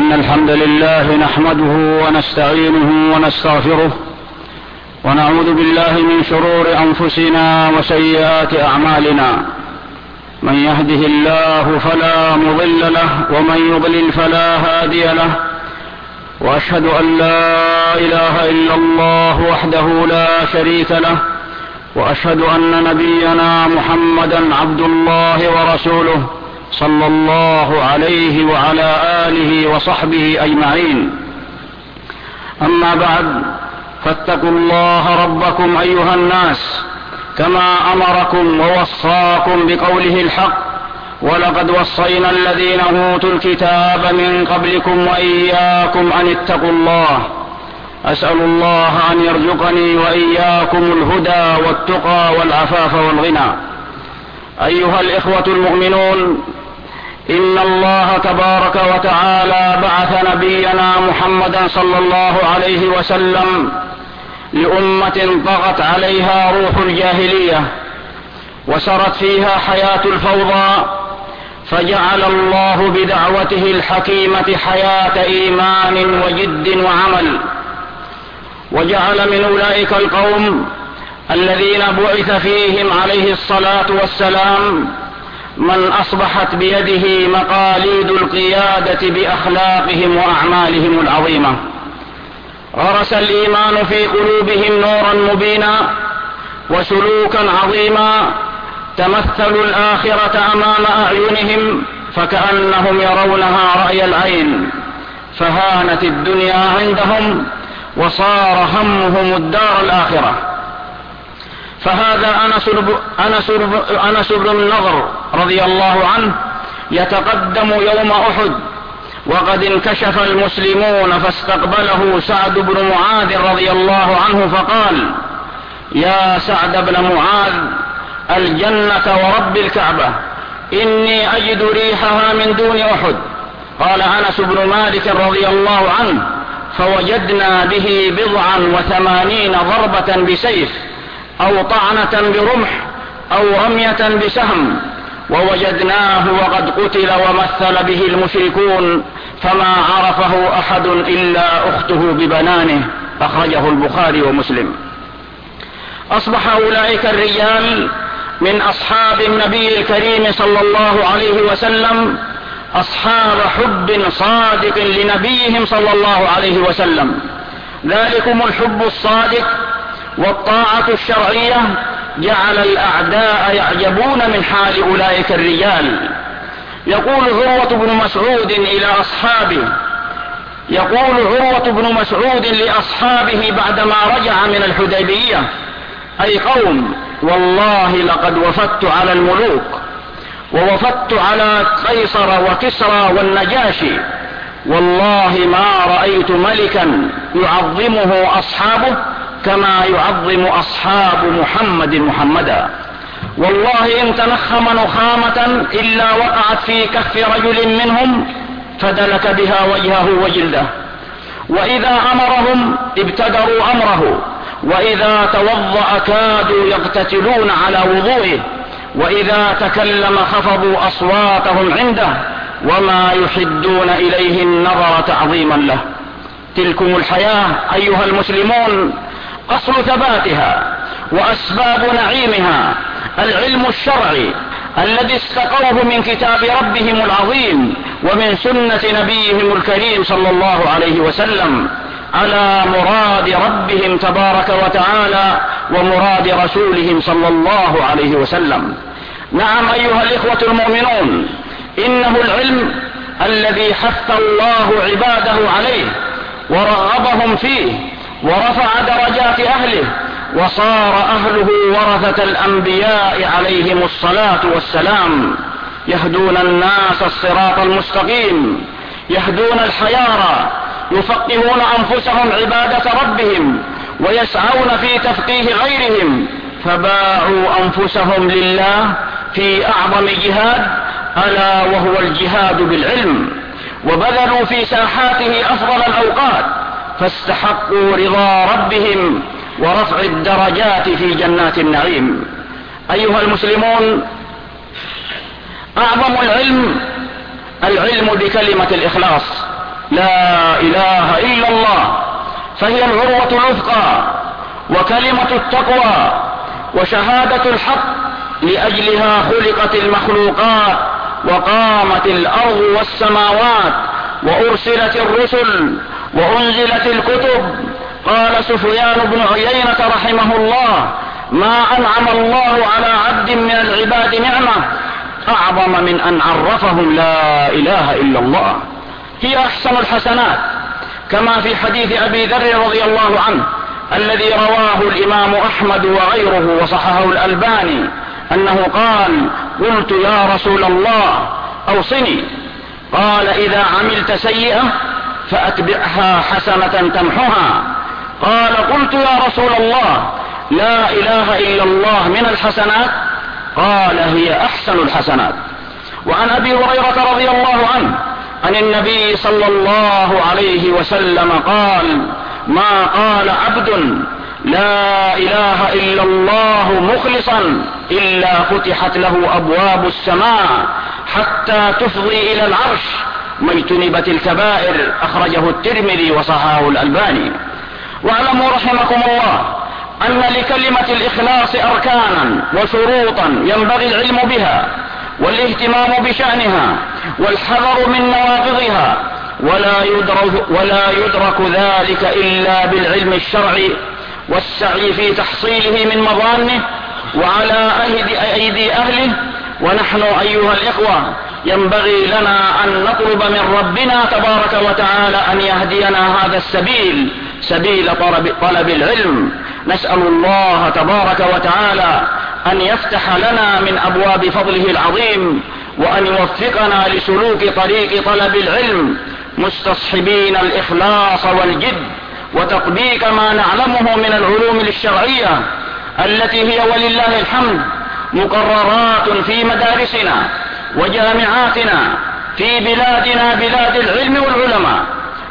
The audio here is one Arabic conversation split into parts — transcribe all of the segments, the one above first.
إن الحمد لله نحمده ونستعينه ونستغفره ونعوذ بالله من شرور أنفسنا وسيئات أعمالنا. من يهده الله فلا مضل له ومن يضلل فلا هادي له، وأشهد أن لا إله إلا الله وحده لا شريك له، وأشهد أن نبينا محمدا عبد الله ورسوله صلى الله عليه وعلى آله وصحبه أجمعين. أما بعد، فاتقوا الله ربكم أيها الناس كما أمركم ووصاكم بقوله الحق: ولقد وصينا الذين أوتوا الكتاب من قبلكم وإياكم أن اتقوا الله. أسأل الله أن يرزقني وإياكم الهدى والتقى والعفاف والغنى. أيها الإخوة المؤمنون، إن الله تبارك وتعالى بعث نبينا محمدا صلى الله عليه وسلم لأمة طغت عليها روح الجاهلية وسرت فيها حياة الفوضى، فجعل الله بدعوته الحكيمة حياة إيمان وجد وعمل، وجعل من أولئك القوم الذين بعث فيهم عليه الصلاة والسلام من أصبحت بيده مقاليد القيادة بأخلاقهم وأعمالهم العظيمة. غرس الإيمان في قلوبهم نورا مبينا وسلوكا عظيما، تمثل الآخرة أمام أعينهم فكأنهم يرونها رأي العين، فهانت الدنيا عندهم وصار همهم الدار الآخرة. فهذا أنس بن النضر رضي الله عنه يتقدم يوم أحد وقد انكشف المسلمون، فاستقبله سعد بن معاذ رضي الله عنه فقال: يا سعد بن معاذ، الجنة ورب الكعبة، إني أجد ريحها من دون أحد. قال أنس بن مالك رضي الله عنه: فوجدنا به 87 ضربة بسيف أو طعنة برمح أو رمية بسهم، ووجدناه وقد قتل ومثل به المشركون، فما عرفه أحد إلا أخته ببنانه. أخرجه البخاري ومسلم. أصبح أولئك الرجال من أصحاب النبي الكريم صلى الله عليه وسلم أصحاب حب صادق لنبيهم صلى الله عليه وسلم. ذلكم الحب الصادق والطاعة الشرعية جعل الأعداء يعجبون من حال أولئك الرجال. يقول عروة بن مسعود لأصحابه بعدما رجع من الحديبية: أي قوم، والله لقد وفدت على الملوك ووفدت على قيصر وكسرى والنجاشي، والله ما رأيت ملكا يعظمه أصحابه كما يعظم أصحاب محمدا. والله إن تنخم نخامة إلا وقعت في كف رجل منهم فدلك بها وجهه وجلده، وإذا أمرهم ابتدروا أمره، وإذا توضأ كادوا يقتتلون على وضوئه، وإذا تكلم خفضوا أصواتهم عنده، وما يحدون إليه النظر تعظيما له. تلكم الحياة أيها المسلمون، أصل ثباتها وأسباب نعيمها العلم الشرعي الذي استقوه من كتاب ربهم العظيم ومن سنة نبيهم الكريم صلى الله عليه وسلم على مراد ربهم تبارك وتعالى ومراد رسولهم صلى الله عليه وسلم. نعم أيها الإخوة المؤمنون، إنه العلم الذي حث الله عباده عليه ورغبهم فيه ورفع درجات أهله، وصار أهله ورثة الأنبياء عليهم الصلاة والسلام، يهدون الناس الصراط المستقيم، يهدون الحيارى، يفقهون أنفسهم عبادة ربهم، ويسعون في تفقيه غيرهم، فباعوا أنفسهم لله في أعظم جهاد، ألا وهو الجهاد بالعلم، وبذلوا في ساحاته أفضل الأوقات، فاستحقوا رضا ربهم ورفع الدرجات في جنات النعيم. أيها المسلمون، أعظم العلم بكلمة الإخلاص، لا إله إلا الله، فهي العروة الوثقى وكلمة التقوى وشهادة الحق، لأجلها خلقت المخلوقات وقامت الأرض والسماوات وأرسلت الرسل وأنزلت الكتب. قال سفيان بن عيينة رحمه الله: ما أنعم الله على عبد من العباد نعمة أعظم من أن عرفهم لا إله إلا الله. هي أحسن الحسنات، كما في حديث أبي ذر رضي الله عنه الذي رواه الإمام أحمد وغيره وصححه الألباني، أنه قال: قلت يا رسول الله أوصني. قال: إذا عملت سيئة فأتبعها حسنة تمحها. قال: قلت يا رسول الله لا إله إلا الله من الحسنات؟ قال: هي أحسن الحسنات. وعن أبي هريرة رضي الله عنه عن النبي صلى الله عليه وسلم قال: ما قال عبد لا إله إلا الله مخلصا إلا فتحت له أبواب السماء حتى تفضي إلى العرش ما اجتنبت الكبائر. أخرجه الترمذي وصححه الألباني. واعلموا رحمكم الله أن لكلمة الإخلاص أركانا وشروطا ينبغي العلم بها والاهتمام بشأنها والحذر من نواقضها، ولا يدرك ذلك إلا بالعلم الشرعي والسعي في تحصيله من مظانه وعلى أيدي أهله. ونحن أيها الإخوة ينبغي لنا أن نطلب من ربنا تبارك وتعالى أن يهدينا هذا السبيل، سبيل طلب العلم. نسأل الله تبارك وتعالى أن يفتح لنا من أبواب فضله العظيم، وأن يوفقنا لسلوك طريق طلب العلم مستصحبين الإخلاص والجد وتطبيق ما نعلمه من العلوم الشرعية التي هي ولله الحمد مقررات في مدارسنا وجامعاتنا في بلادنا بلاد العلم والعلماء،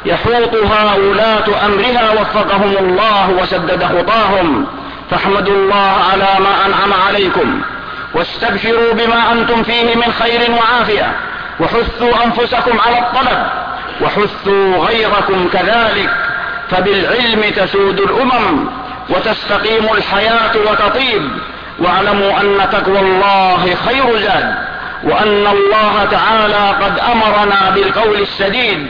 يحوطها ولاة أمرها وفقهم الله وسدد خطاهم. فاحمدوا الله على ما أنعم عليكم، واستبشروا بما أنتم فيه من خير وعافية، وحثوا أنفسكم على الطلب، وحثوا غيركم كذلك، فبالعلم تسود الأمم وتستقيم الحياة وتطيب. واعلموا أن تقوى الله خير زاد، وأن الله تعالى قد أمرنا بالقول السديد،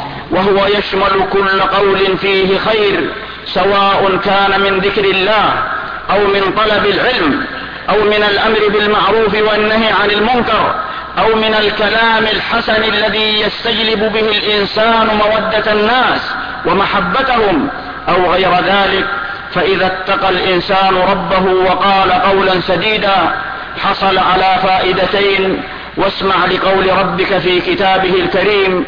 وهو يشمل كل قول فيه خير، سواء كان من ذكر الله أو من طلب العلم أو من الأمر بالمعروف والنهي عن المنكر أو من الكلام الحسن الذي يستجلب به الإنسان مودة الناس ومحبتهم أو غير ذلك. فإذا اتقى الإنسان ربه وقال قولا سديدا حصل على فائدتين. واسمع لقول ربك في كتابه الكريم: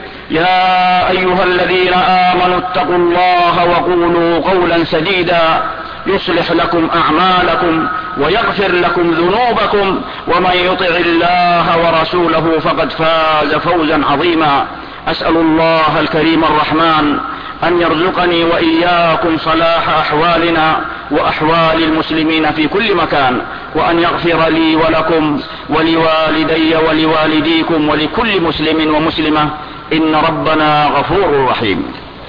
يا أيها الذين آمنوا اتقوا الله وقولوا قولا سديدا يصلح لكم أعمالكم ويغفر لكم ذنوبكم، ومن يطع الله ورسوله فقد فاز فوزا عظيما. أسأل الله الكريم الرحمن أن يرزقني وإياكم صلاح أحوالنا وأحوال المسلمين في كل مكان، وأن يغفر لي ولكم ولوالدي ولوالديكم ولكل مسلم ومسلمة، إن ربنا غفور رحيم.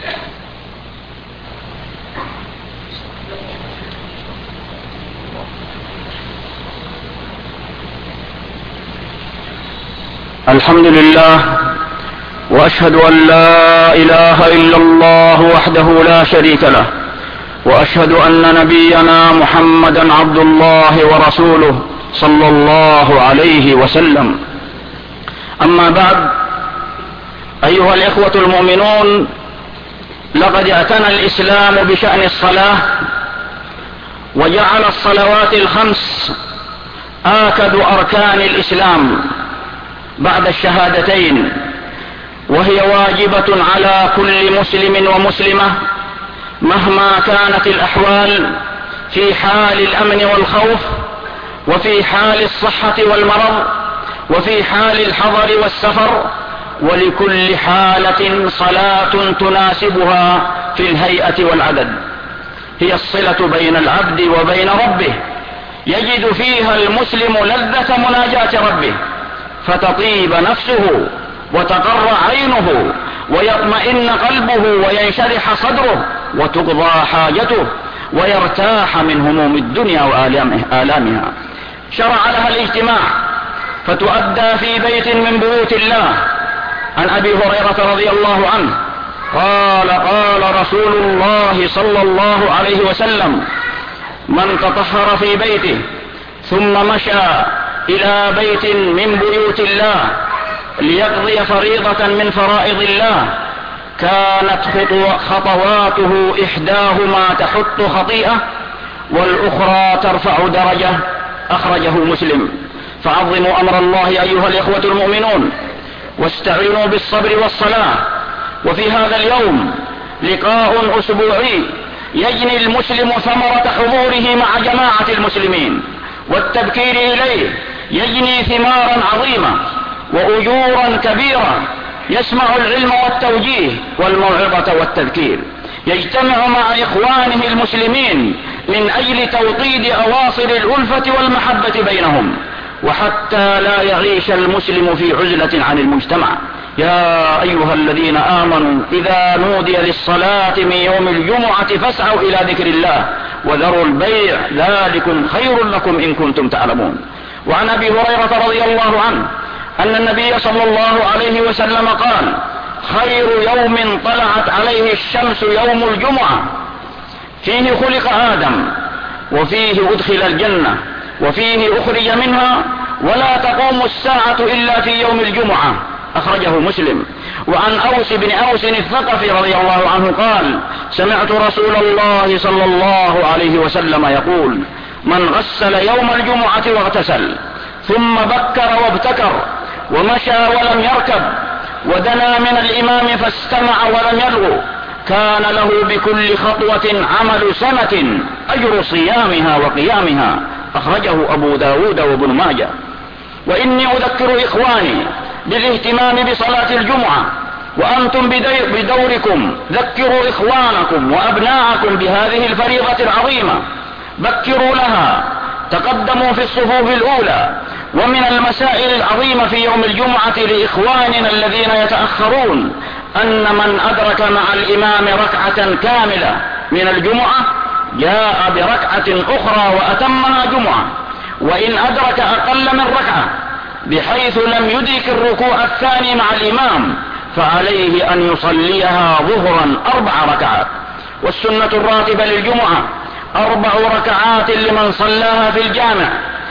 الحمد لله، وأشهد أن لا إله إلا الله وحده لا شريك له، وأشهد أن نبينا محمدا عبد الله ورسوله صلى الله عليه وسلم. أما بعد، أيها الإخوة المؤمنون، لقد اعتنى الإسلام بشأن الصلاة، وجعل الصلوات الخمس آكد أركان الإسلام بعد الشهادتين، وهي واجبة على كل مسلم ومسلمة مهما كانت الأحوال، في حال الأمن والخوف، وفي حال الصحة والمرض، وفي حال الحضر والسفر، ولكل حالة صلاة تناسبها في الهيئة والعدد. هي الصلة بين العبد وبين ربه، يجد فيها المسلم لذة مناجاة ربه فتطيب نفسه وتقر عينه ويطمئن قلبه وينشرح صدره وتقضى حاجته ويرتاح من هموم الدنيا وآلامها. شرع لها الاجتماع فتؤدى في بيت من بيوت الله. عن أبي هريرة رضي الله عنه قال قال رسول الله صلى الله عليه وسلم: من تطهر في بيته ثم مشى إلى بيت من بيوت الله ليقضي فريضة من فرائض الله كانت خطواته إحداهما تحط خطيئة والأخرى ترفع درجة. أخرجه مسلم. فعظموا أمر الله أيها الإخوة المؤمنون واستعينوا بالصبر والصلاة. وفي هذا اليوم لقاء أسبوعي يجني المسلم ثمرة حضوره مع جماعة المسلمين والتبكير إليه، يجني ثمارا عظيمة وأجورا كبيرة، يسمع العلم والتوجيه والموعظة والتذكير، يجتمع مع إخوانه المسلمين من أجل توطيد أواصر الألفة والمحبة بينهم، وحتى لا يعيش المسلم في عزلة عن المجتمع. يا أيها الذين آمنوا إذا نودي للصلاة من يوم الجمعة فاسعوا إلى ذكر الله وذروا البيع ذلكم خير لكم إن كنتم تعلمون. وعن أبي هريرة رضي الله عنه أن النبي صلى الله عليه وسلم قال: خير يوم طلعت عليه الشمس يوم الجمعة، فيه خلق آدم وفيه أدخل الجنة وفيه أخرج منها ولا تقوم الساعة إلا في يوم الجمعة. أخرجه مسلم. وعن أوس بن أوس الثقفي رضي الله عنه قال: سمعت رسول الله صلى الله عليه وسلم يقول: من غسل يوم الجمعة واغتسل ثم بكر وابتكر ومشى ولم يركب ودنا من الإمام فاستمع ولم يلغو كان له بكل خطوة عمل سنة أجر صيامها وقيامها. أخرجه أبو داود وابن ماجه. وإني أذكر إخواني بالاهتمام بصلاة الجمعة، وأنتم بدوركم ذكروا إخوانكم وأبناءكم بهذه الفريضة العظيمة، بكروا لها، تقدموا في الصفوف الأولى. ومن المسائل العظيمة في يوم الجمعة لإخواننا الذين يتأخرون أن من أدرك مع الإمام ركعة كاملة من الجمعة جاء بركعة أخرى وأتمها جمعة، وإن أدرك أقل من ركعة بحيث لم يدرك الركوع الثاني مع الإمام فعليه أن يصليها ظهرا 4 ركعات. والسنة الراتبة للجمعة 4 ركعات لمن صلاها في الجامع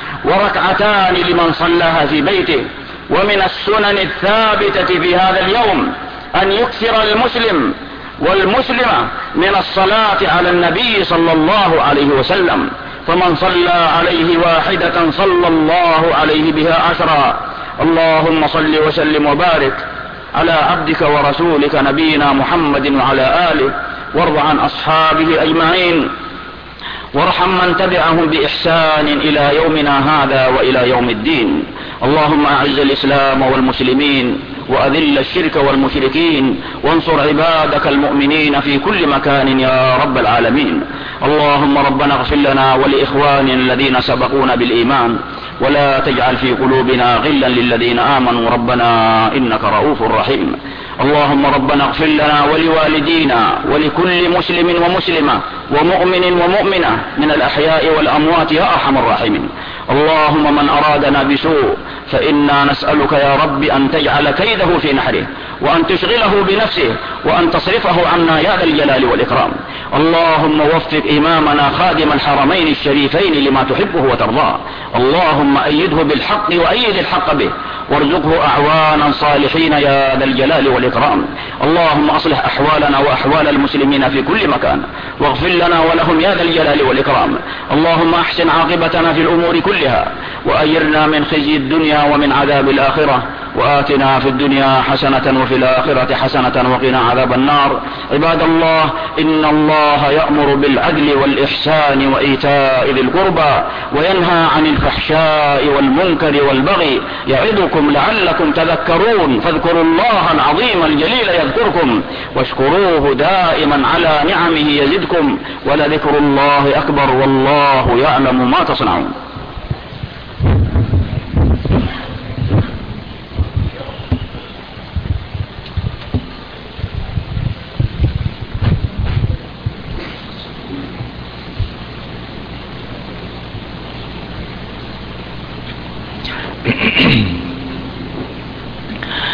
وركعتان لمن صلاها في بيته. ومن السنن الثابتة في هذا اليوم أن يكثر المسلم والمسلمة من الصلاة على النبي صلى الله عليه وسلم، فمن صلى عليه واحدة صلى الله عليه بها 10. اللهم صل وسلم وبارك على عبدك ورسولك نبينا محمد وعلى آله، وارض عن أصحابه أجمعين، وارحم من تبعهم بإحسان إلى يومنا هذا وإلى يوم الدين. اللهم أعز الإسلام والمسلمين وأذل الشرك والمشركين، وانصر عبادك المؤمنين في كل مكان يا رب العالمين. اللهم ربنا اغفر لنا ولإخواننا الذين سبقونا بالإيمان، ولا تجعل في قلوبنا غلا للذين آمنوا ربنا إنك رؤوف رحيم. اللهم ربنا اغفر لنا ولوالدينا ولكل مسلم ومسلمة ومؤمن ومؤمنة من الأحياء والأموات يا أرحم الراحمين. اللهم من أرادنا بسوء فإنا نسألك يا رب أن تجعل كيده في نحره، وأن تشغله بنفسه، وأن تصرفه عنا يا ذا الجلال والإكرام. اللهم وفق إمامنا خادم الحرمين الشريفين لما تحبه وترضاه. اللهم أيده بالحق وأيد الحق به، وارزقه أعوانا صالحين يا ذا الجلال والإكرام. اللهم أصلح أحوالنا وأحوال المسلمين في كل مكان، واغفر لنا ولهم يا ذا الجلال والإكرام. اللهم أحسن عاقبتنا في الأمور كلها، وأجرنا من خزي الدنيا ومن عذاب الآخرة، وآتنا في الدنيا حسنة وفي الآخرة حسنة وقنا عذاب النار. عباد الله، إن الله يأمر بالعدل والإحسان وإيتاء ذي القربى وينهى عن الفحشاء والمنكر والبغي يعظكم لعلكم تذكرون. فاذكروا الله العظيم الجليل يذكركم، واشكروه دائما على نعمه يزدكم، ولذكر الله أكبر والله يعلم ما تصنعون.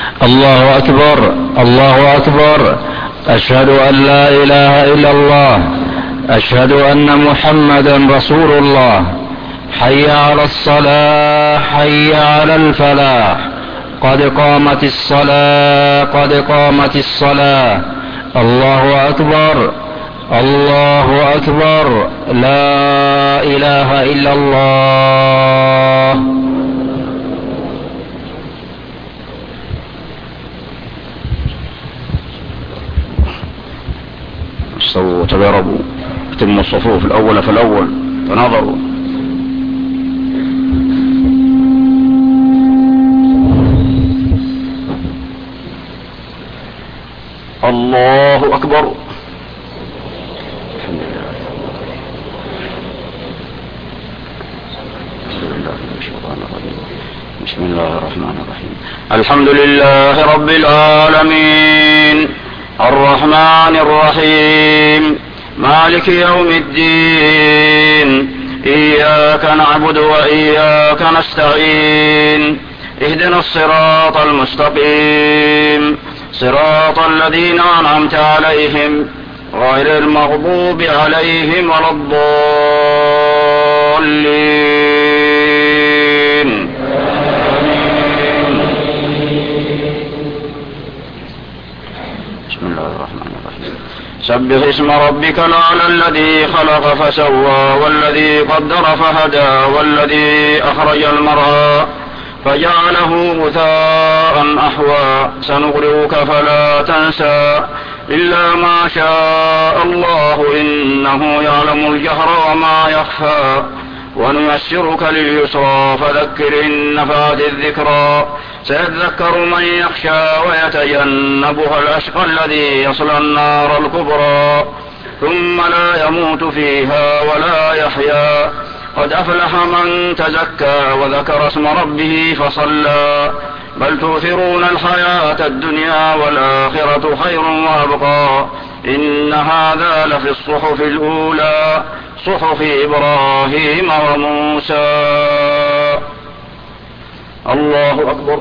الله أكبر الله أكبر. أشهد أن لا إله إلا الله. أشهد أن محمدا رسول الله. حي على الصلاة حي على الفلاح. قد قامت الصلاة قد قامت الصلاة. الله أكبر الله أكبر. لا إله إلا الله. استووا وتجاربوا، اتموا الصفوف الأول فالأول، تناظروا. الله أكبر. بسم الله الرحمن الرحيم. الحمد لله رب العالمين الرحمن الرحيم مالك يوم الدين. إياك نعبد وإياك نستعين. اهدنا الصراط المستقيم صراط الذين أنعمت عليهم غير المغضوب عليهم ولا الضالين. بسم الله الرحمن الرحيم. سبح اسم ربك الأعلى الذي خلق فسوى والذي قدر فهدى والذي أخرج المرعى فجعله غثاء أحوى. سنقرئك فلا تنسى إلا ما شاء الله إنه يعلم الجهر وما يخفى. ونيسرك لليسرى فذكر إن نفعت الذكرى. سيذكر من يخشى ويتجنبها الأشقى الذي يصلى النار الكبرى ثم لا يموت فيها ولا يحيا. قد أفلح من تزكى وذكر اسم ربه فصلى. بل تؤثرون الحياة الدنيا والآخرة خير وأبقى. إن هذا لفي الصحف الأولى صحف إبراهيم وموسى. الله أكبر.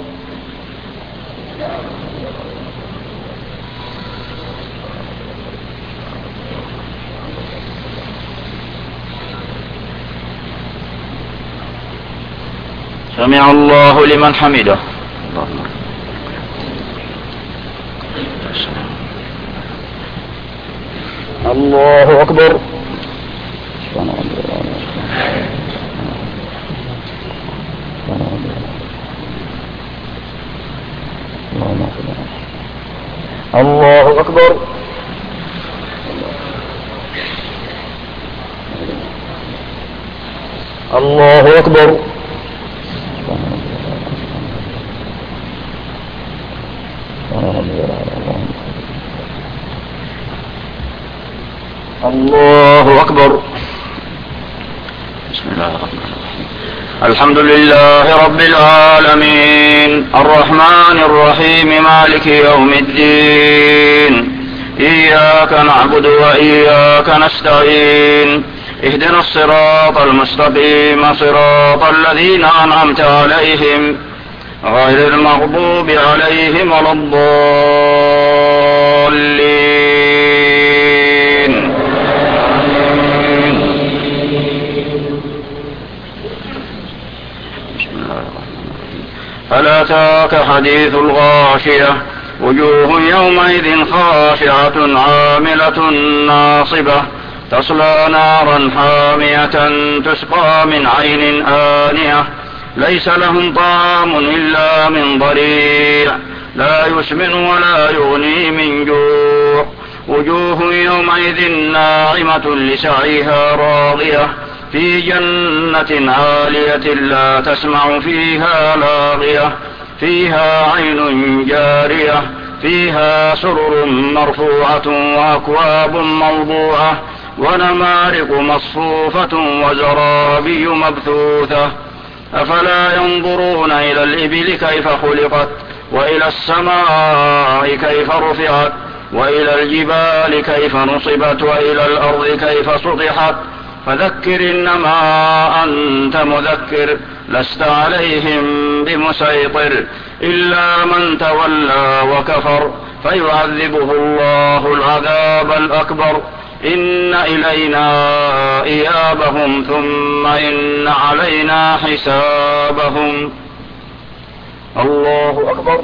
سمع الله لمن حمده. الله أكبر. الله أكبر. الله أكبر. الله أكبر. بسم الله الرحمن الرحيم. الحمد لله رب العالمين الرحمن الرحيم مالك يوم الدين. إياك نعبد وإياك نستعين. اهدنا الصراط المستقيم صراط الذين أنعمت عليهم غير المغضوب عليهم ولا الضالين. بسم الله الرحمن الرحيم. ألا أتاك حديث الغاشية وجوه يومئذ خاشعة عاملة ناصبة تصلى نارا حامية تسقى من عين آنية ليس لهم طعام إلا من ضريع لا يسمن ولا يغني من جوع. وجوه يومئذ ناعمة لسعيها راضية في جنة عالية لا تسمع فيها لاغية فيها عين جارية فيها سرر مرفوعة وأكواب موضوعة ونمارق مصفوفة وزرابي مبثوثة. أفلا ينظرون إلى الإبل كيف خلقت وإلى السماء كيف رفعت وإلى الجبال كيف نصبت وإلى الأرض كيف سطحت. فذكر إنما أنت مذكر لست عليهم بمسيطر إلا من تولى وكفر فيعذبه الله العذاب الأكبر. إن إلينا إيابهم ثم إن علينا حسابهم. الله أكبر.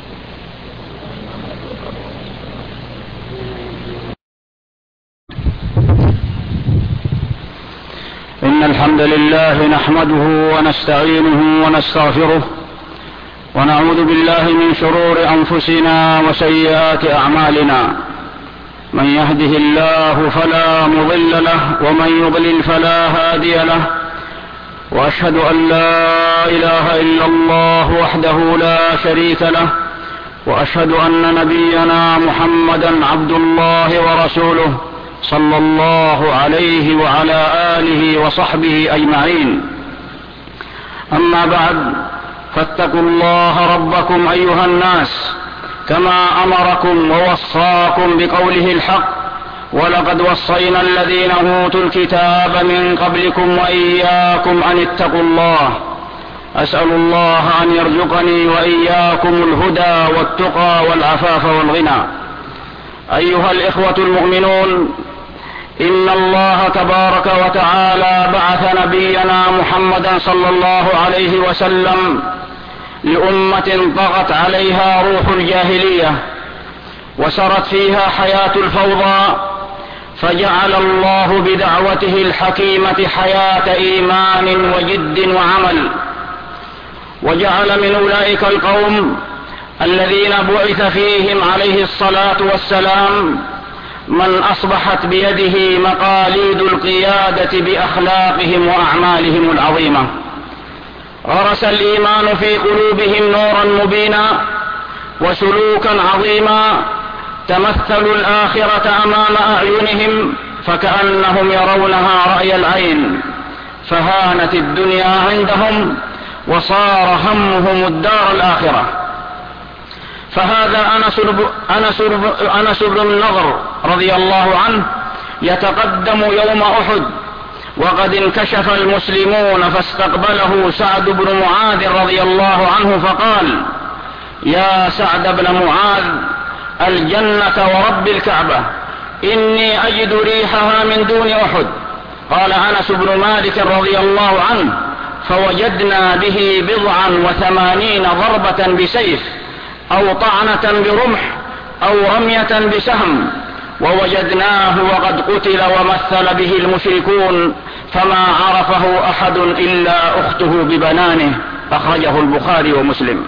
إن الحمد لله نحمده ونستعينه ونستغفره ونعوذ بالله من شرور أنفسنا وسيئات أعمالنا. من يهده الله فلا مضل له ومن يضلل فلا هادي له، وأشهد أن لا إله إلا الله وحده لا شريك له، وأشهد أن نبينا محمدا عبد الله ورسوله صلى الله عليه وعلى آله وصحبه أجمعين. أما بعد، فاتقوا الله ربكم أيها الناس كما أمركم ووصاكم بقوله الحق: ولقد وصينا الذين أوتوا الكتاب من قبلكم وإياكم أن اتقوا الله. أسأل الله أن يرزقني وإياكم الهدى والتقى والعفاف والغنى. أيها الإخوة المؤمنون، إن الله تبارك وتعالى بعث نبينا محمدا صلى الله عليه وسلم لأمة طغت عليها روح الجاهلية وسرت فيها حياة الفوضى، فجعل الله بدعوته الحكيمة حياة إيمان وجد وعمل، وجعل من أولئك القوم الذين بعث فيهم عليه الصلاة والسلام من أصبحت بيده مقاليد القيادة بأخلاقهم وأعمالهم العظيمة. غرس الإيمان في قلوبهم نورا مبينا وسلوكا عظيما، تمثلوا الآخرة أمام أعينهم فكأنهم يرونها رأي العين، فهانت الدنيا عندهم وصار همهم الدار الآخرة. فهذا أنس بن النضر رضي الله عنه يتقدم يوم أحد وقد انكشف المسلمون، فاستقبله سعد بن معاذ رضي الله عنه فقال: يا سعد بن معاذ، الجنة ورب الكعبة، إني أجد ريحها من دون أحد. قال أنس بن مالك رضي الله عنه: فوجدنا به 87 ضربة بسيف أو طعنة برمح أو رمية بسهم، ووجدناه وقد قتل ومثل به المشركون، فما عرفه أحد إلا أخته ببنانه. أخرجه البخاري ومسلم.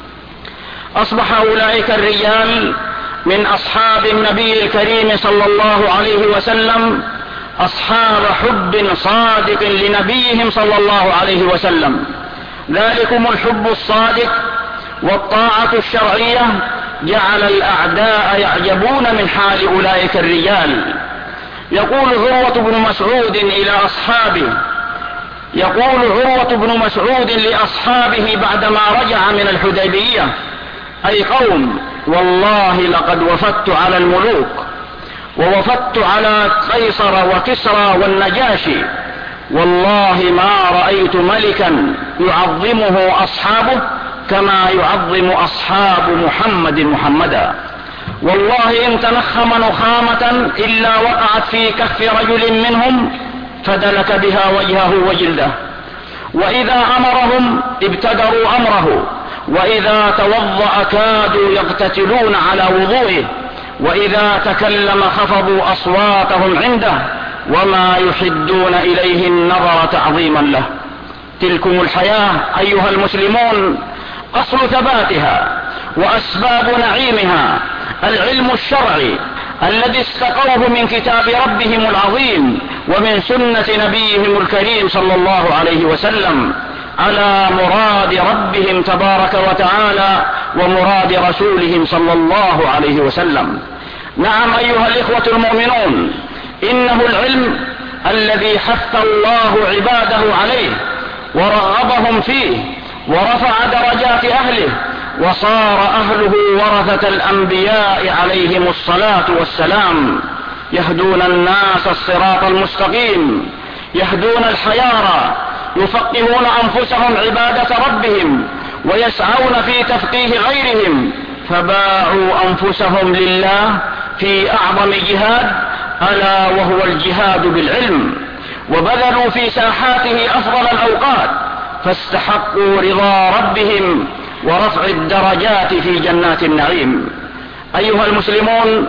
أصبح أولئك الرجال من أصحاب النبي الكريم صلى الله عليه وسلم أصحاب حب صادق لنبيهم صلى الله عليه وسلم. ذلكم الحب الصادق والطاعة الشرعية جعل الأعداء يعجبون من حال أولئك الرجال. يقول عروة بن مسعود لأصحابه بعدما رجع من الحديبية: أي قوم، والله لقد وفدت على الملوك ووفدت على قيصر وكسرى والنجاشي، والله ما رأيت ملكا يعظمه أصحابه كما يعظم أصحاب محمدا. والله إن تنخم نخامة إلا وقعت في كف رجل منهم فدلك بها وجهه وجلده، وإذا أمرهم ابتدروا أمره، وإذا توضأ كادوا يقتتلون على وضوئه، وإذا تكلم خفضوا أصواتهم عنده، وما يحدون إليه النظر تعظيما له. تلكم الحياة أيها المسلمون أصل ثباتها وأسباب نعيمها العلم الشرعي الذي استقوه من كتاب ربهم العظيم ومن سنة نبيهم الكريم صلى الله عليه وسلم على مراد ربهم تبارك وتعالى ومراد رسولهم صلى الله عليه وسلم. نعم أيها الإخوة المؤمنون، إنه العلم الذي حث الله عباده عليه ورغبهم فيه ورفع درجات أهله، وصار أهله ورثة الأنبياء عليهم الصلاة والسلام، يهدون الناس الصراط المستقيم، يهدون الحيارى، يفقهون أنفسهم عبادة ربهم، ويسعون في تفقيه غيرهم، فباعوا أنفسهم لله في أعظم جهاد، ألا وهو الجهاد بالعلم، وبذلوا في ساحاته أفضل الأوقات، فاستحقوا رضا ربهم ورفع الدرجات في جنات النعيم. أيها المسلمون،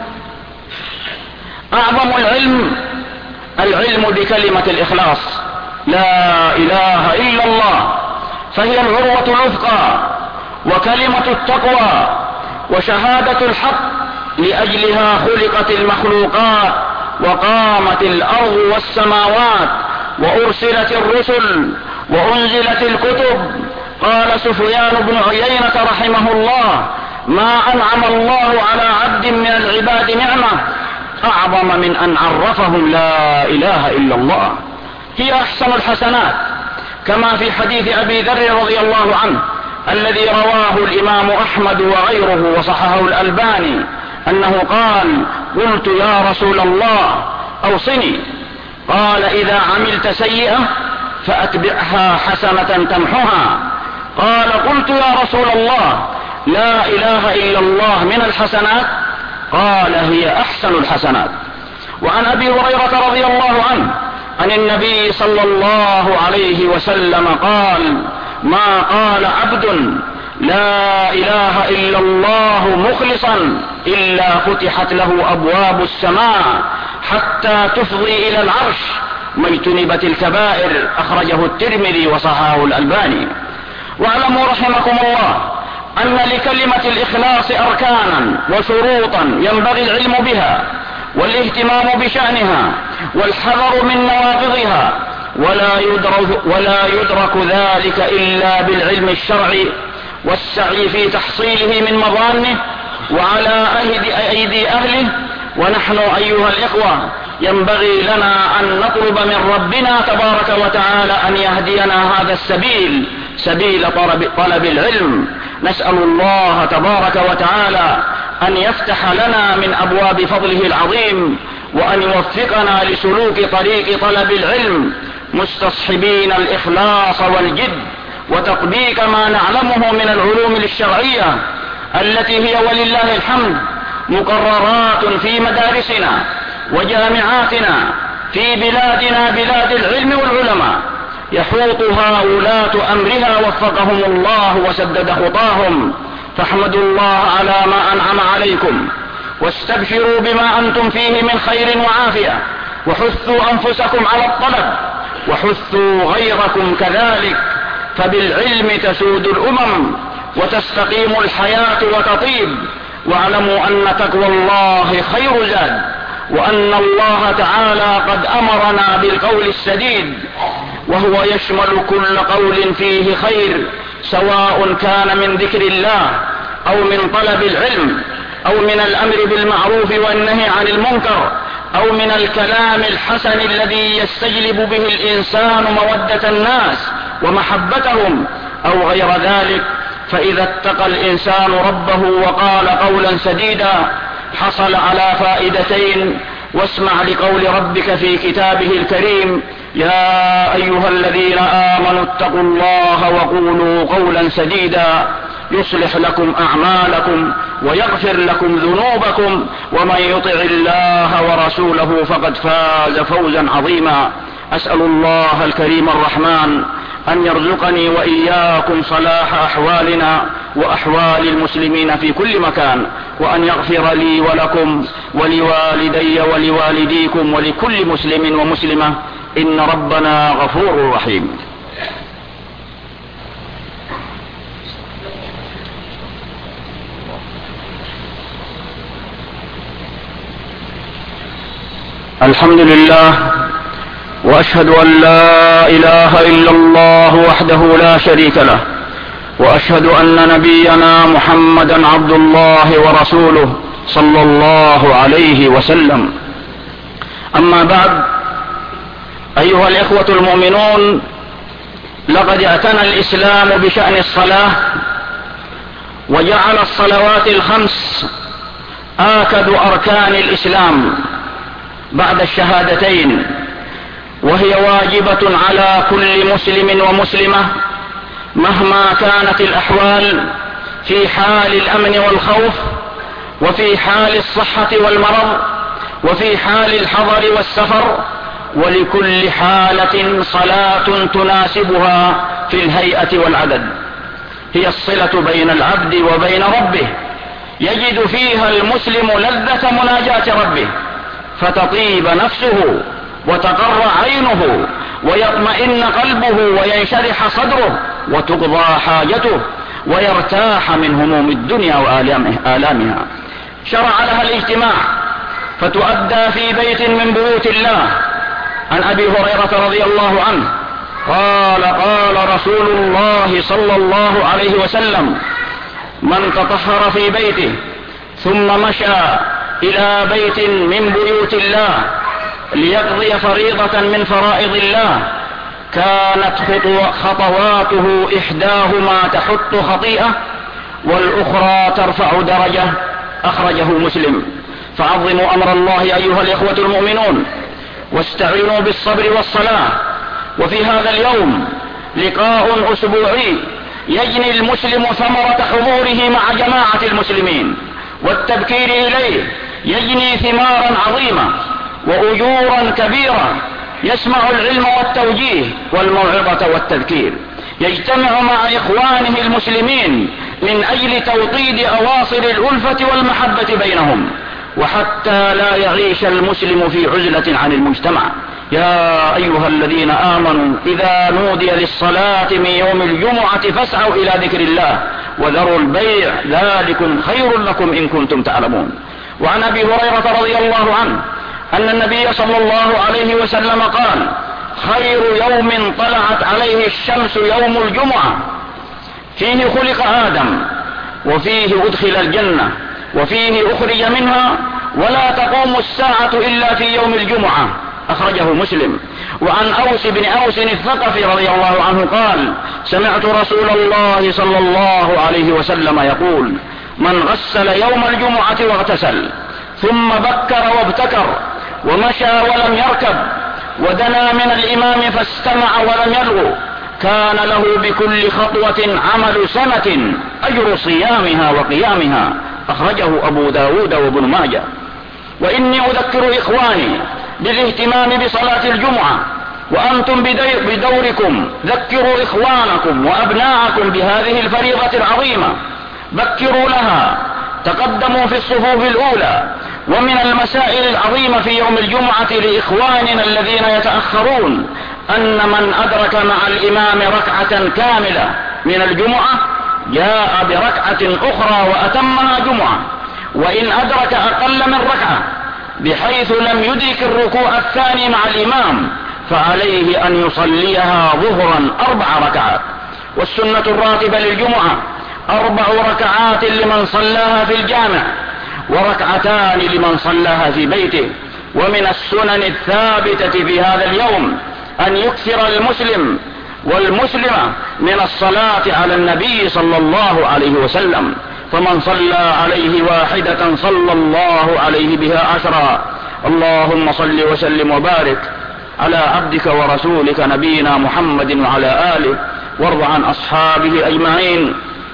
أعظم العلم بكلمة الإخلاص، لا إله إلا الله، فهي العروة الوثقى وكلمة التقوى وشهادة الحق، لأجلها خلقت المخلوقات وقامت الأرض والسماوات وأرسلت الرسل وأنزلت الكتب. قال سفيان بن عيينة رحمه الله: ما أنعم الله على عبد من العباد نعمة أعظم من أن عرفهم لا إله إلا الله. هي أحسن الحسنات، كما في حديث أبي ذر رضي الله عنه الذي رواه الإمام أحمد وغيره وصححه الألباني، أنه قال: قلت يا رسول الله أوصني. قال: إذا عملت سيئة فأتبعها حسنة تمحها. قال: قلت يا رسول الله لا إله إلا الله من الحسنات؟ قال: هي أحسن الحسنات. وعن أبي هريرة رضي الله عنه عن النبي صلى الله عليه وسلم قال: ما قال عبد لا إله إلا الله مخلصا إلا فتحت له أبواب السماء حتى تفضي إلى العرش ما اجتنبت الكبائر. أخرجه الترمذي وصححه الألباني. واعلموا رحمكم الله أن لكلمة الإخلاص أركانا وشروطا ينبغي العلم بها والاهتمام بشأنها والحذر من نواقضها، ولا يدرك ذلك إلا بالعلم الشرعي والسعي في تحصيله من مظانه وعلى أيدي أهله. ونحن أيها الإخوة ينبغي لنا أن نطلب من ربنا تبارك وتعالى أن يهدينا هذا السبيل، سبيل طلب العلم. نسأل الله تبارك وتعالى أن يفتح لنا من أبواب فضله العظيم، وأن يوفقنا لسلوك طريق طلب العلم مستصحبين الإخلاص والجد وتطبيق ما نعلمه من العلوم الشرعية التي هي ولله الحمد مقررات في مدارسنا وجامعاتنا في بلادنا بلاد العلم والعلماء، يحوطها ولاة أمرها وفقهم الله وسدد خطاهم. فاحمدوا الله على ما أنعم عليكم، واستبشروا بما أنتم فيه من خير وعافية، وحثوا أنفسكم على الطلب، وحثوا غيركم كذلك، فبالعلم تسود الأمم وتستقيم الحياة وتطيب. واعلموا أن تقوى الله خير زاد، وأن الله تعالى قد أمرنا بالقول السديد، وهو يشمل كل قول فيه خير، سواء كان من ذكر الله أو من طلب العلم أو من الأمر بالمعروف والنهي عن المنكر أو من الكلام الحسن الذي يستجلب به الإنسان مودة الناس ومحبتهم أو غير ذلك. فإذا اتقى الإنسان ربه وقال قولا سديدا حصل على فائدتين. واسمع لقول ربك في كتابه الكريم: يا أيها الذين آمنوا اتقوا الله وقولوا قولا سديدا يصلح لكم أعمالكم ويغفر لكم ذنوبكم، ومن يطع الله ورسوله فقد فاز فوزا عظيما. أسأل الله الكريم الرحمن أن يرزقني وإياكم صلاح أحوالنا وأحوال المسلمين في كل مكان، وأن يغفر لي ولكم ولوالدي ولوالديكم ولكل مسلم ومسلمة، إن ربنا غفور رحيم. الحمد لله، وأشهد أن لا إله إلا الله وحده لا شريك له، وأشهد أن نبينا محمدا عبد الله ورسوله صلى الله عليه وسلم. أما بعد، أيها الإخوة المؤمنون، لقد اعتنى الإسلام بشأن الصلاة، وجعل الصلوات الخمس آكد أركان الإسلام بعد الشهادتين، وهي واجبة على كل مسلم ومسلمة مهما كانت الأحوال في حال الأمن والخوف، وفي حال الصحة والمرض، وفي حال الحضر والسفر، ولكل حالة صلاة تناسبها في الهيئة والعدد. هي الصلة بين العبد وبين ربه، يجد فيها المسلم لذة مناجاة ربه، فتطيب نفسه وتقر عينه ويطمئن قلبه وينشرح صدره وتقضى حاجته ويرتاح من هموم الدنيا وآلامها. شرع لها الاجتماع فتؤدى في بيت من بيوت الله. عن أبي هريرة رضي الله عنه قال: قال رسول الله صلى الله عليه وسلم: من تطهر في بيته ثم مشى إلى بيت من بيوت الله ليقضي فريضة من فرائض الله كانت خطواته إحداهما تحط خطيئة والأخرى ترفع درجة. أخرجه مسلم. فعظموا أمر الله أيها الإخوة المؤمنون، واستعينوا بالصبر والصلاة. وفي هذا اليوم لقاء أسبوعي يجني المسلم ثمرة حضوره مع جماعة المسلمين والتبكير إليه، يجني ثمارا عظيمة وأجورا كبيرة، يسمع العلم والتوجيه والموعظة والتذكير، يجتمع مع إخوانه المسلمين من أجل توطيد أواصر الألفة والمحبة بينهم، وحتى لا يعيش المسلم في عزلة عن المجتمع. يا أيها الذين آمنوا إذا نودي للصلاة من يوم الجمعة فاسعوا إلى ذكر الله وذروا البيع ذلكم خير لكم إن كنتم تعلمون. وعن أبي هريرة رضي الله عنه أن النبي صلى الله عليه وسلم قال: خير يوم طلعت عليه الشمس يوم الجمعة، فيه خلق آدم، وفيه أدخل الجنة، وفيه أخرج منها، ولا تقوم الساعة إلا في يوم الجمعة. أخرجه مسلم. وعن أوس بن أوس الثقفي رضي الله عنه قال: سمعت رسول الله صلى الله عليه وسلم يقول: من غسل يوم الجمعة واغتسل ثم بكر وابتكر ومشى ولم يركب ودنا من الإمام فاستمع ولم يلغو كان له بكل خطوة عمل سنة أجر صيامها وقيامها. أخرجه أبو داود وابن ماجه. وإني أذكر إخواني بالاهتمام بصلاة الجمعة، وأنتم بدوركم ذكروا إخوانكم وأبناءكم بهذه الفريضة العظيمة، بكروا لها، تقدموا في الصفوف الأولى. ومن المسائل العظيمة في يوم الجمعة لإخواننا الذين يتأخرون أن من أدرك مع الإمام ركعة كاملة من الجمعة جاء بركعة أخرى وأتمها جمعة، وإن أدرك أقل من ركعة بحيث لم يدرك الركوع الثاني مع الإمام فعليه أن يصليها ظهرا 4 ركعات. والسنة الراتبة للجمعة 4 ركعات لمن صلاها في الجامع، وركعتان لمن صلاها في بيته. ومن السنن الثابتة في هذا اليوم أن يكثر المسلم والمسلمة من الصلاة على النبي صلى الله عليه وسلم، فمن صلى عليه واحدة صلى الله عليه بها 10. اللهم صل وسلم وبارك على عبدك ورسولك نبينا محمد وعلى آله، وارض عن أصحابه أجمعين،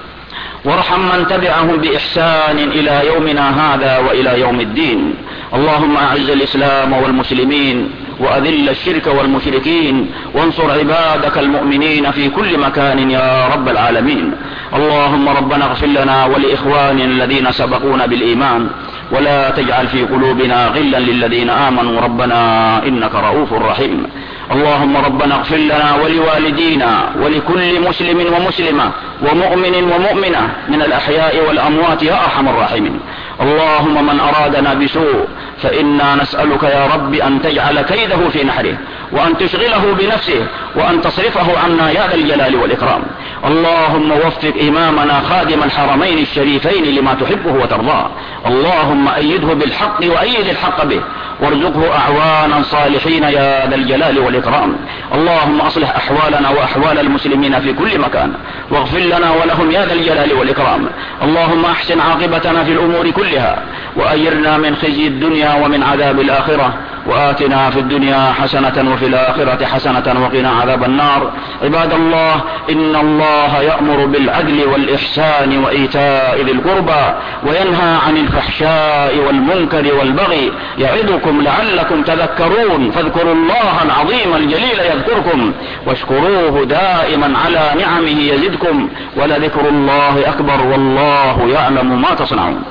وارحم من تبعهم بإحسان إلى يومنا هذا وإلى يوم الدين. اللهم أعز الإسلام والمسلمين، وأذل الشرك والمشركين، وانصر عبادك المؤمنين في كل مكان يا رب العالمين. اللهم ربنا اغفر لنا ولإخواننا الذين سبقونا بالإيمان، ولا تجعل في قلوبنا غلا للذين آمنوا ربنا إنك رؤوف رحيم. اللهم ربنا اغفر لنا ولوالدينا ولكل مسلم ومسلمة ومؤمن ومؤمنة من الأحياء والأموات يا أرحم الراحمين. اللهم من أرادنا بسوء فإنا نسألك يا رب أن تجعل كيده في نحره، وأن تشغله بنفسه، وأن تصرفه عنا يا ذا الجلال والإكرام. اللهم وفق إمامنا خادم الحرمين الشريفين لما تحبه وترضاه. اللهم أيده بالحق وأيد الحق به، وارزقه أعوانا صالحين يا ذا الجلال والإكرام. اللهم أصلح أحوالنا وأحوال المسلمين في كل مكان، واغفر لنا ولهم يا ذا الجلال والإكرام. اللهم أحسن عاقبتنا في الأمور كلها، وأجرنا من خزي الدنيا ومن عذاب الآخرة. وآتنا في الدنيا حسنة وفي الآخرة حسنة وقنا عذاب النار. عباد الله، إن الله يأمر بالعدل والإحسان وإيتاء ذي القربى وينهى عن الفحشاء والمنكر والبغي يعظكم لعلكم تذكرون. فاذكروا الله العظيم الجليل يذكركم واشكروه دائما على نعمه يزدكم ولذكر الله أكبر والله يعلم ما تصنعون.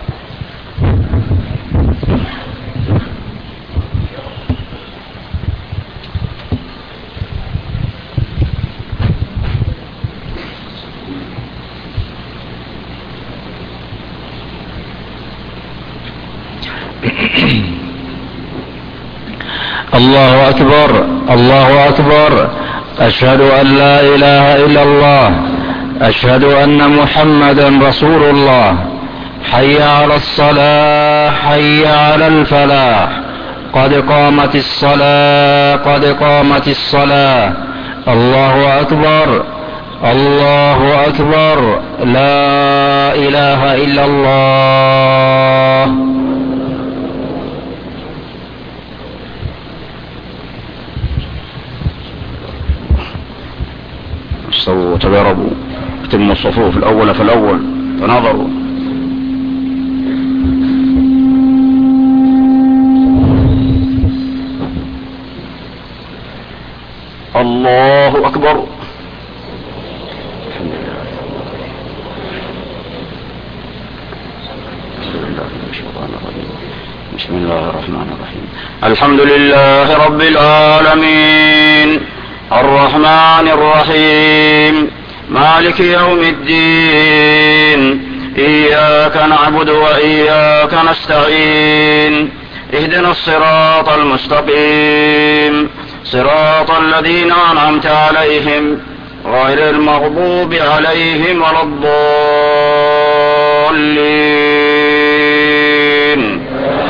الله أكبر الله أكبر. أشهد أن لا إله إلا الله. أشهد أن محمدا رسول الله. حي على الصلاة حي على الفلاح. قد قامت الصلاة قد قامت الصلاة. الله أكبر الله أكبر. لا إله إلا الله. استووا وتقاربوا، اتموا الصفوف الأول فالأول، تناظروا. الله أكبر. بسم الله الرحمن الرحيم. الحمد لله رب العالمين الرحمن الرحيم مالك يوم الدين. إياك نعبد وإياك نستعين. اهدنا الصراط المستقيم صراط الذين أنعمت عليهم غير المغضوب عليهم ولا الضالين.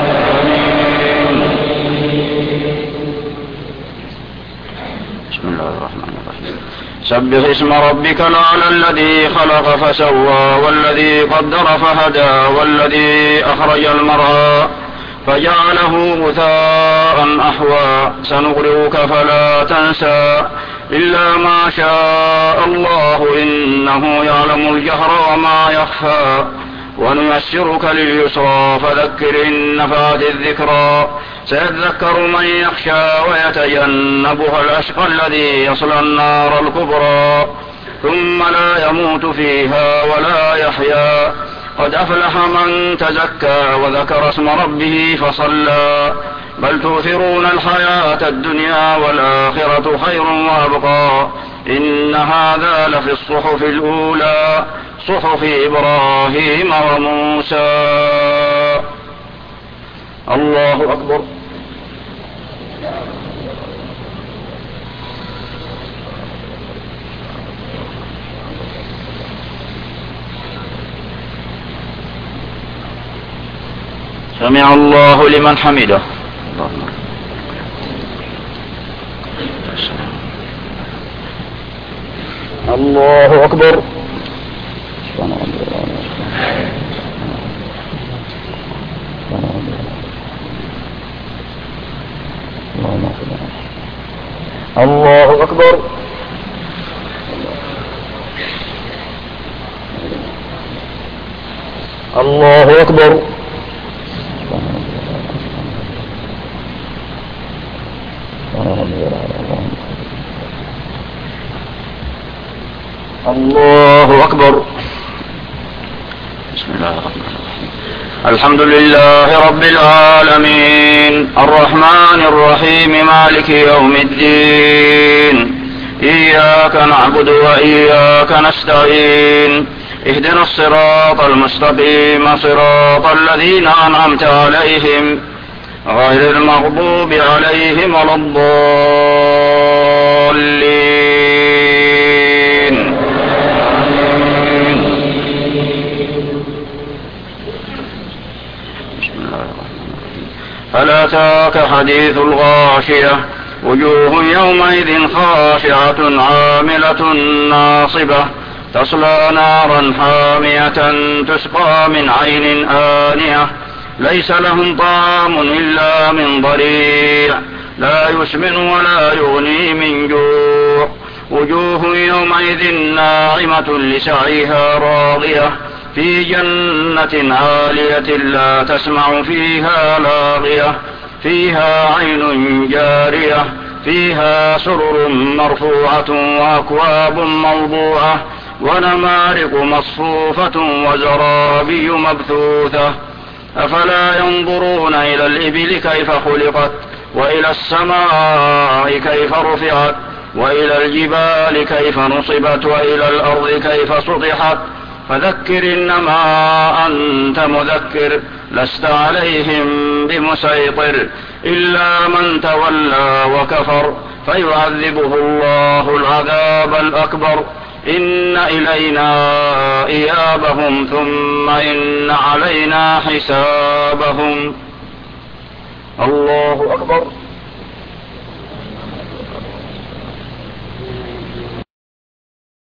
بسم الله الرحمن الرحيم. سبح اسم ربك الأعلى الذي خلق فسوى والذي قدر فهدى والذي أخرج المرعى فجعله غثاء أحوى. سنقرئك فلا تنسى إلا ما شاء الله إنه يعلم الجهر وما يخفى. ونيسرك لليسرى فذكر إن نفعت الذكرى. سيذكر من يخشى ويتجنبها الأشقى الذي يصلى النار الكبرى ثم لا يموت فيها ولا يحيا. قد أفلح من تزكى وذكر اسم ربه فصلى. بل تؤثرون الحياة الدنيا والآخرة خير وأبقى. إن هذا لفي الصحف الأولى صحف إبراهيم وموسى. الله أكبر. سمع الله لمن حمده. الله أكبر. الله أكبر. الله أكبر. الله أكبر. بسم الله الرحمن الرحيم. الحمد لله رب العالمين الرحمن الرحيم مالك يوم الدين. إياك نعبد وإياك نستعين. اهدنا الصراط المستقيم صراط الذين أنعمت عليهم غير المغضوب عليهم ولا الضالين. بسم الله الرحمن الرحيم. هل أتاك حديث الغاشية وجوه يومئذ خاشعة عاملة ناصبة تصلى نارا حامية تسقى من عين آنية ليس لهم طعام إلا من ضريع لا يسمن ولا يغني من جوع وجوه يومئذ ناعمة لسعيها راضية في جنة عالية لا تسمع فيها لاغية فيها عين جارية فيها سرر مرفوعة وأكواب موضوعة ونمارق مصفوفة وزرابي مبثوثة أفلا ينظرون إلى الإبل كيف خلقت وإلى السماء كيف رفعت وإلى الجبال كيف نصبت وإلى الأرض كيف سطحت فذكر إنما أنت مذكر لست عليهم بمسيطر إلا من تولى وكفر فيعذبه الله العذاب الأكبر إن إلينا إيابهم ثم إن علينا حسابهم. الله أكبر.